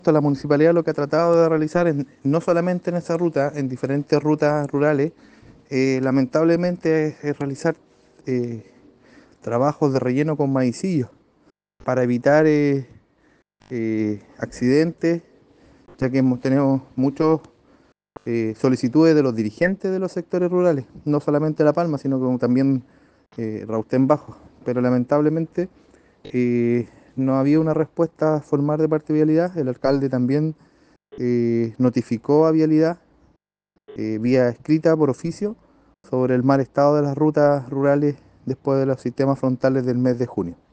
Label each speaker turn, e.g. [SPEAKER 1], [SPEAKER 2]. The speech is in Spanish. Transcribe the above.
[SPEAKER 1] La municipalidad lo que ha tratado de realizar, no solamente en esa ruta, en diferentes rutas rurales, lamentablemente es realizar eh, trabajos de relleno con maicillos para evitar accidentes, ya que tenemos muchas solicitudes de los dirigentes de los sectores rurales, no solamente La Palma, sino como también Rautén Bajo, pero lamentablemente no había una respuesta formal de parte de Vialidad. El alcalde también notificó a Vialidad vía escrita por oficio sobre el mal estado de las rutas rurales después de los sistemas frontales del mes de junio.